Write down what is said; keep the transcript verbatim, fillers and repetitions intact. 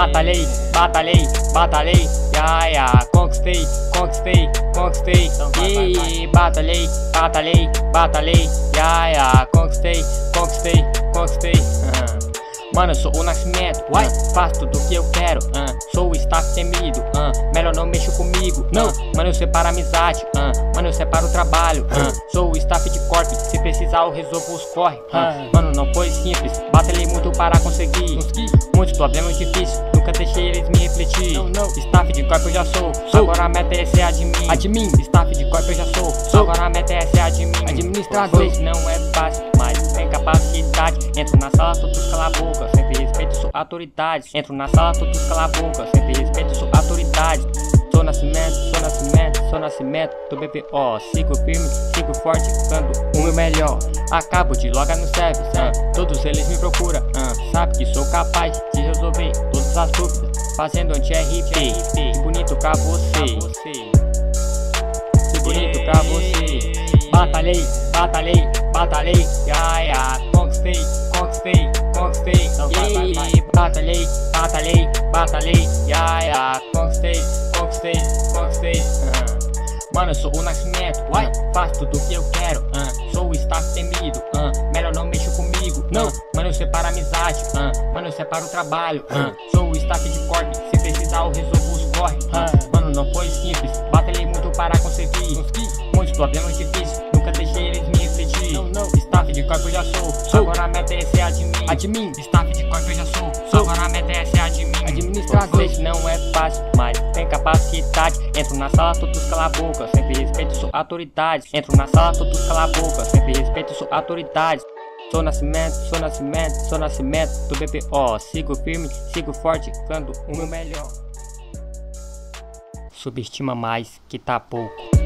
Batalhei, batalhei, batalhei, ya, ya, conquistei, conquistei, conquistei. E batalhei, batalhei, batalhei, ya, ya, conquistei, conquistei, conquistei. uh. Mano, eu sou o Nascimento, uai, faço tudo o que eu quero, uh. Sou o staff temido, uh. melhor não mexo comigo, não. Mano, eu separo a amizade, uh. mano, eu separo o trabalho, uh. Sou o staff de corp, se precisar eu resolvo os corre, uh. Mano, não foi simples, batalhei muito para conseguir. Muitos problemas difíceis, nunca deixei eles me refletir. Não, não. Staff de corpo eu já sou, sou. Agora a meta é ser admin. Admin. Staff de corpo eu já sou, sou. Agora a meta é ser admin. Administrador. Não é fácil, mas tem capacidade. Entro na sala, todos cala a boca, sempre respeito, sou autoridade. Entro na sala, todos cala a boca, sempre respeito, sou autoridade. Sou Nascimento, sou Nascimento, sou Nascimento do B P O. Sigo firme, sigo forte, dando o meu melhor. Acabo de logar no service, uh. todos eles me procuram, uh. sabe que sou capaz de resolver todas as dúvidas, fazendo anti-R P. Que bonito pra você, que bonito pra você. Batalhei, batalhei, batalhei, ya, ya, conquistei, conquistei, conquistei. E batalhei, batalhei, batalhei, ya, ya, conquistei, conquistei, conquistei. uh. Mano, eu sou o Nascimento, uai, faço tudo o que eu quero, uh. Sou o staff temido, uh. melhor não mexo comigo, não. Mano, eu separo a amizade, uh. mano, eu separo o trabalho, uh. Sou o staff de corte, se precisar eu resolvo os corre, uh. Mano, não foi simples, batalhei muito para conseguir. Muitos problemas difíceis, nunca deixei eles me refletir. Não, não. Staff de corpo eu já sou, sou. Agora a meta é ser admin. Admin. Staff de corpo eu já sou, sou. Agora a meta é ser admin. Administrador. Não é fácil, mas tem capacidade. Entro na sala, todos cala a boca, sempre respeito, sou autoridade. Entro na sala, todos cala a boca, sempre respeito, sou autoridade. Sou Nascimento, sou Nascimento, sou Nascimento do B P O. Sigo firme, sigo forte, dando o meu melhor. Subestima mais que tá pouco.